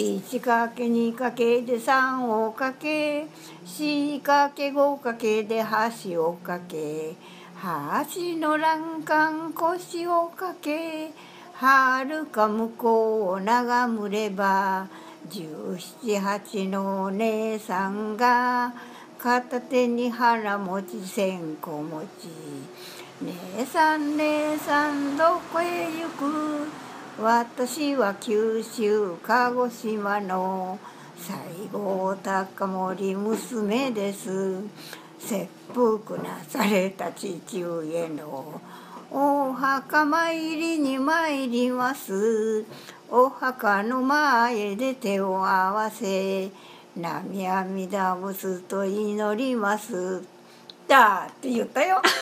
1かけ2かけで3をかけ、4かけ5かけで8をかけ、8の欄干腰をかけ、はるか向こうを眺むれば、17、8のお姉さんが片手に腹持ち線香持ち。姉さん姉さんどこへ行く？私は九州鹿児島の西郷隆盛娘です。切腹なされた父上のお墓参りに参ります。お墓の前で手を合わせ、涙みだぶすと祈ります。だって言ったよ。